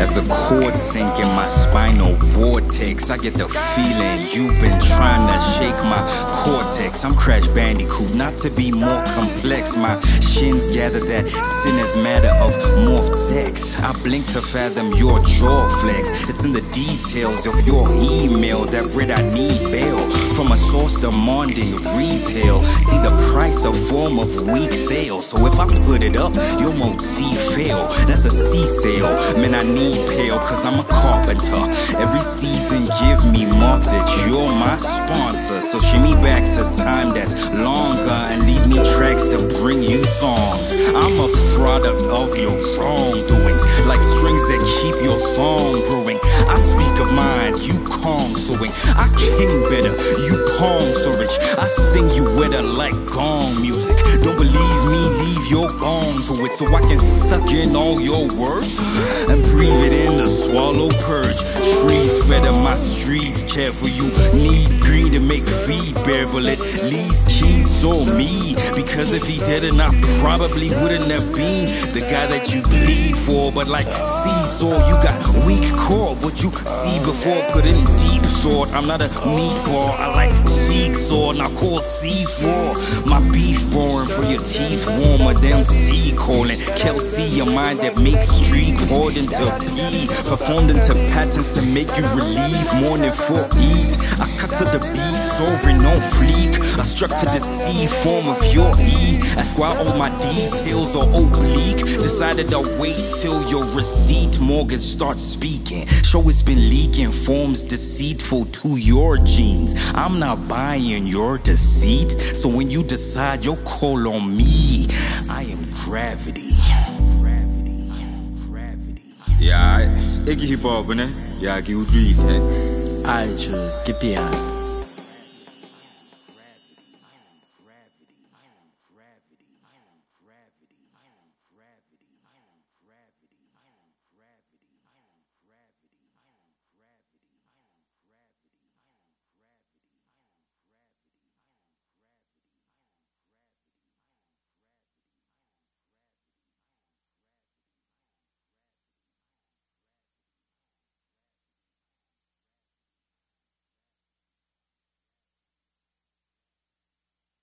as the chords sink in my spinal vortex. I get the feeling you've been trying to shake my cortex. I'm Crash Bandicoot, not to be more complex. My shins gather that sinner's matter of morphed sex. I blink to fathom your jaw flex. It's in the details of your email that read I need bail from a source demanding retail. See the price, a form of weak sales. So if I put it up, your motif fail. That's a sea sail. Man, I need pale, cause I'm a carpenter. Every season give me mark that you're my sponsor. So shimmy back to time that's longer and leave me tracks to bring you songs. I'm a product of your wrongdoings, like strings that keep your song growing. I speak of mine, you Kong suing. I king better, you Pong so rich. I sing you wetter like gong music. Don't believe me, leave your gong to it, so I can suck in all your work and breathe it in the swallow purge. Trees better, my streets careful. You need green to make feed bearable. At least Keith or me, because if he didn't, I probably wouldn't have been the guy that you plead for. But like seesaw, you got weak core. What you see before put in deep thought. I'm not a meatball, I like jigsaw. Now call C4. My beef roaring for your teeth warmer than sea calling. Kelsey, your mind that makes street poured into pee, performed into patterns to make you relieve morning for eat. I cut to the beat, soaring on fleek. I struck to the C form of your E. Ask why all my details are oblique. Decided I'll wait till your receipt mortgage starts speaking. Show it's been leaking, forms deceitful to your genes. I'm not buying your deceit, so when you decide you'll call on me, I am gravity. Ja, ik hip hop, né? Ja, ik doe het. 爱着给变。